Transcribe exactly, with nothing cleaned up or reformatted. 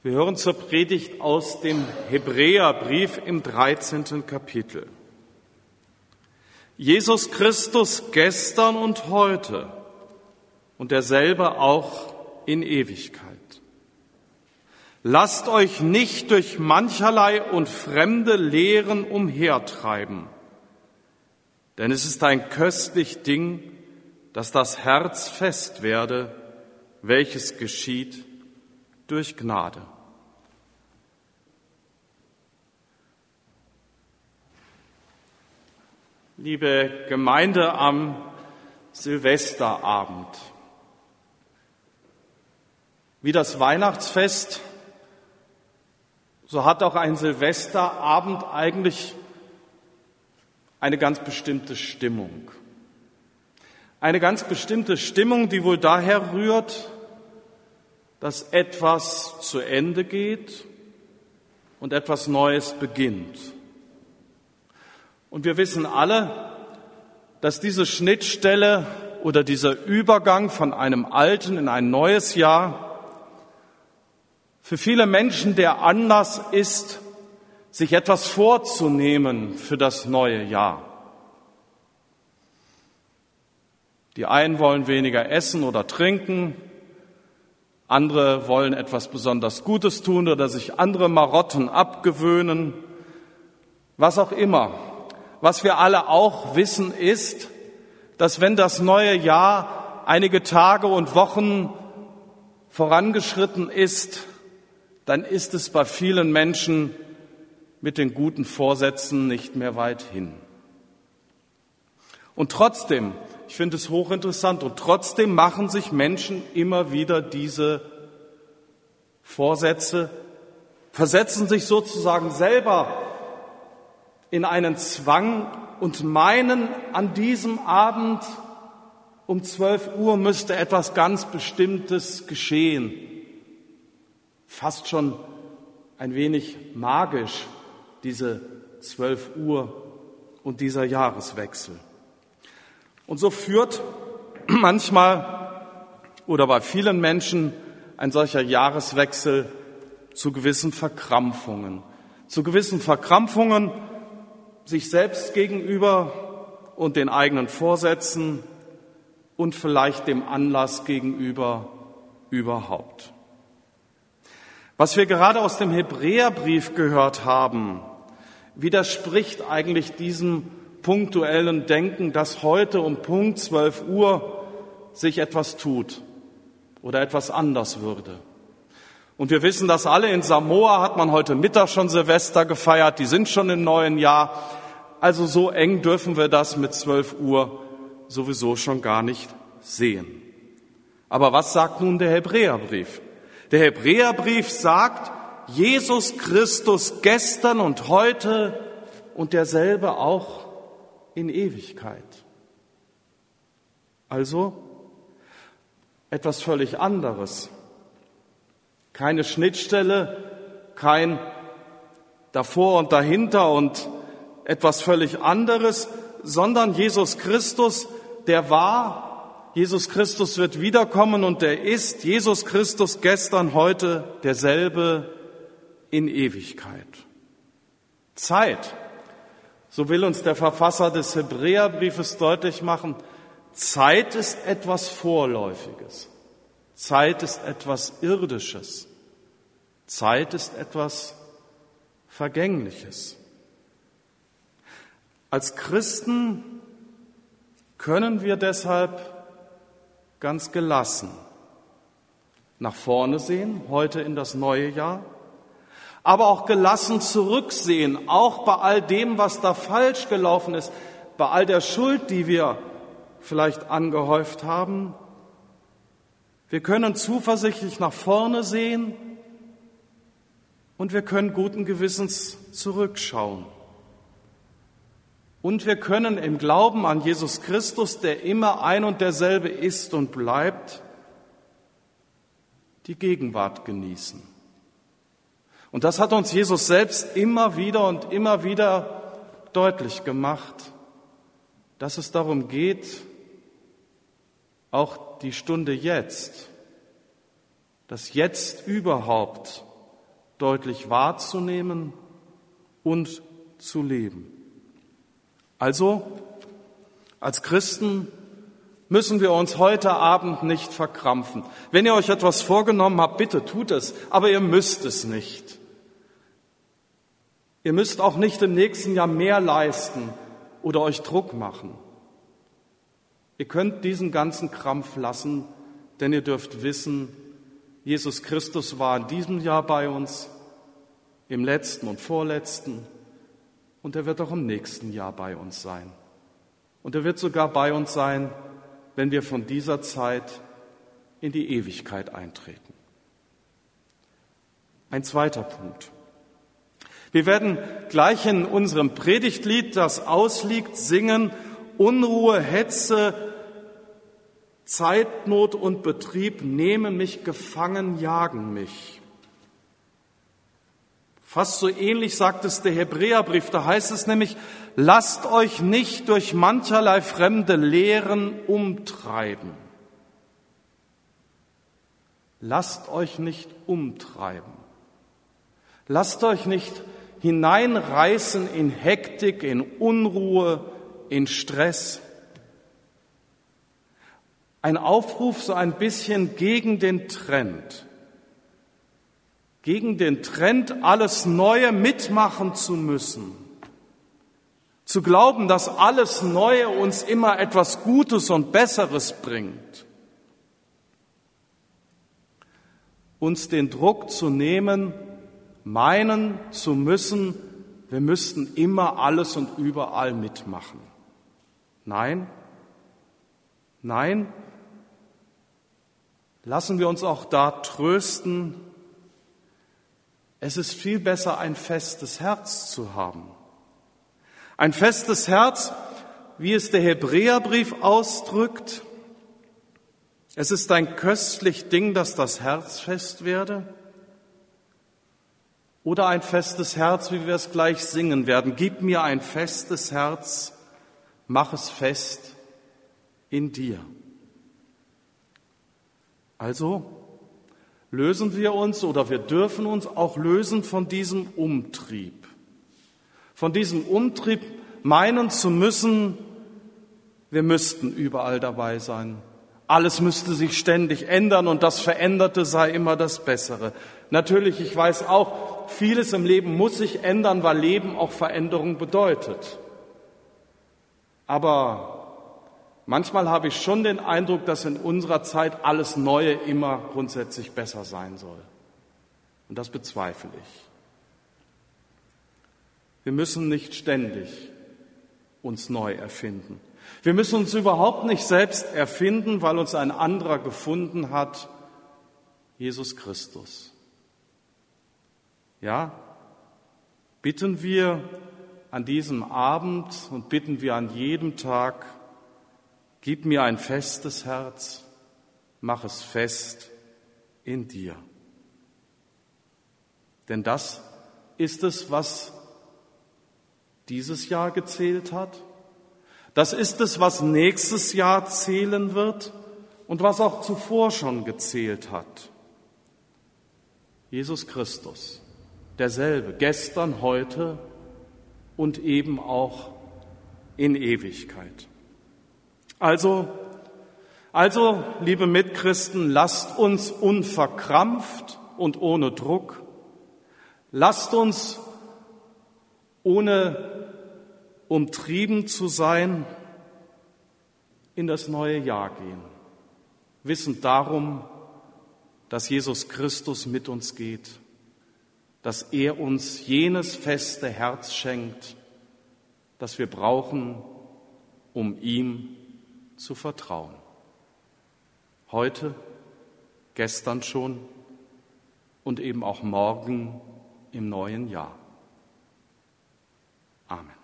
Wir hören zur Predigt aus dem Hebräerbrief im dreizehnten Kapitel. Jesus Christus gestern und heute und derselbe auch in Ewigkeit. Lasst euch nicht durch mancherlei und fremde Lehren umhertreiben, denn es ist ein köstlich Ding, dass das Herz fest werde, welches geschieht durch Gnade. Liebe Gemeinde am Silvesterabend, wie das Weihnachtsfest, so hat auch ein Silvesterabend eigentlich eine ganz bestimmte Stimmung. Eine ganz bestimmte Stimmung, die wohl daher rührt, dass etwas zu Ende geht und etwas Neues beginnt. Und wir wissen alle, dass diese Schnittstelle oder dieser Übergang von einem alten in ein neues Jahr für viele Menschen der Anlass ist, sich etwas vorzunehmen für das neue Jahr. Die einen wollen weniger essen oder trinken, andere wollen etwas besonders Gutes tun oder sich andere Marotten abgewöhnen, was auch immer. Was wir alle auch wissen ist, dass wenn das neue Jahr einige Tage und Wochen vorangeschritten ist, dann ist es bei vielen Menschen mit den guten Vorsätzen nicht mehr weit hin. Und trotzdem, ich finde es hochinteressant, und trotzdem machen sich Menschen immer wieder diese Vorsätze, versetzen sich sozusagen selber in einen Zwang und meinen, an diesem Abend um zwölf Uhr müsste etwas ganz Bestimmtes geschehen. Fast schon ein wenig magisch, diese zwölf Uhr und dieser Jahreswechsel. Und so führt manchmal oder bei vielen Menschen ein solcher Jahreswechsel zu gewissen Verkrampfungen. Zu gewissen Verkrampfungen sich selbst gegenüber und den eigenen Vorsätzen und vielleicht dem Anlass gegenüber überhaupt. Was wir gerade aus dem Hebräerbrief gehört haben, widerspricht eigentlich diesem punktuellen Denken, dass heute um Punkt zwölf Uhr sich etwas tut oder etwas anders würde. Und wir wissen das alle, in Samoa hat man heute Mittag schon Silvester gefeiert, die sind schon im neuen Jahr. Also so eng dürfen wir das mit zwölf Uhr sowieso schon gar nicht sehen. Aber was sagt nun der Hebräerbrief? Der Hebräerbrief sagt, Jesus Christus gestern und heute und derselbe auch in Ewigkeit. Also etwas völlig anderes. Keine Schnittstelle, kein davor und dahinter und etwas völlig anderes, sondern Jesus Christus, der war, Jesus Christus wird wiederkommen und der ist, Jesus Christus gestern, heute derselbe in Ewigkeit. Zeit, so will uns der Verfasser des Hebräerbriefes deutlich machen, Zeit ist etwas Vorläufiges. Zeit ist etwas Irdisches. Zeit ist etwas Vergängliches. Als Christen können wir deshalb ganz gelassen nach vorne sehen, heute in das neue Jahr, aber auch gelassen zurücksehen, auch bei all dem, was da falsch gelaufen ist, bei all der Schuld, die wir vielleicht angehäuft haben. Wir können zuversichtlich nach vorne sehen und wir können guten Gewissens zurückschauen. Und wir können im Glauben an Jesus Christus, der immer ein und derselbe ist und bleibt, die Gegenwart genießen. Und das hat uns Jesus selbst immer wieder und immer wieder deutlich gemacht, dass es darum geht, auch die Stunde jetzt, das Jetzt überhaupt deutlich wahrzunehmen und zu leben. Also, als Christen müssen wir uns heute Abend nicht verkrampfen. Wenn ihr euch etwas vorgenommen habt, bitte tut es, aber ihr müsst es nicht. Ihr müsst auch nicht im nächsten Jahr mehr leisten oder euch Druck machen. Ihr könnt diesen ganzen Krampf lassen, denn ihr dürft wissen, Jesus Christus war in diesem Jahr bei uns, im letzten und vorletzten, und er wird auch im nächsten Jahr bei uns sein. Und er wird sogar bei uns sein, wenn wir von dieser Zeit in die Ewigkeit eintreten. Ein zweiter Punkt. Wir werden gleich in unserem Predigtlied, das ausliegt, singen: Unruhe, Hetze, Zeitnot und Betrieb nehmen mich gefangen, jagen mich. Fast so ähnlich sagt es der Hebräerbrief, da heißt es nämlich: Lasst euch nicht durch mancherlei fremde Lehren umtreiben. Lasst euch nicht umtreiben. Lasst euch nicht hineinreißen in Hektik, in Unruhe, in Stress. Ein Aufruf so ein bisschen gegen den Trend. Gegen den Trend, alles Neue mitmachen zu müssen. Zu glauben, dass alles Neue uns immer etwas Gutes und Besseres bringt. Uns den Druck zu nehmen, meinen zu müssen, wir müssten immer alles und überall mitmachen. Nein, nein, lassen wir uns auch da trösten. Es ist viel besser, ein festes Herz zu haben. Ein festes Herz, wie es der Hebräerbrief ausdrückt. Es ist ein köstlich Ding, dass das Herz fest werde. Oder ein festes Herz, wie wir es gleich singen werden. Gib mir ein festes Herz, mach es fest in dir. Also lösen wir uns oder wir dürfen uns auch lösen von diesem Umtrieb. Von diesem Umtrieb, meinen zu müssen, wir müssten überall dabei sein. Alles müsste sich ständig ändern und das Veränderte sei immer das Bessere. Natürlich, ich weiß auch, vieles im Leben muss sich ändern, weil Leben auch Veränderung bedeutet. Aber manchmal habe ich schon den Eindruck, dass in unserer Zeit alles Neue immer grundsätzlich besser sein soll. Und das bezweifle ich. Wir müssen nicht ständig uns neu erfinden. Wir müssen uns überhaupt nicht selbst erfinden, weil uns ein anderer gefunden hat, Jesus Christus. Ja, bitten wir an diesem Abend und bitten wir an jedem Tag, gib mir ein festes Herz, mach es fest in dir. Denn das ist es, was dieses Jahr gezählt hat. Das ist es, was nächstes Jahr zählen wird und was auch zuvor schon gezählt hat. Jesus Christus, derselbe, gestern, heute und eben auch in Ewigkeit. Also, also, liebe Mitchristen, lasst uns unverkrampft und ohne Druck, lasst uns ohne umtrieben zu sein, in das neue Jahr gehen, wissend darum, dass Jesus Christus mit uns geht, dass er uns jenes feste Herz schenkt, das wir brauchen, um ihm zu vertrauen. Heute, gestern schon und eben auch morgen im neuen Jahr. Amen.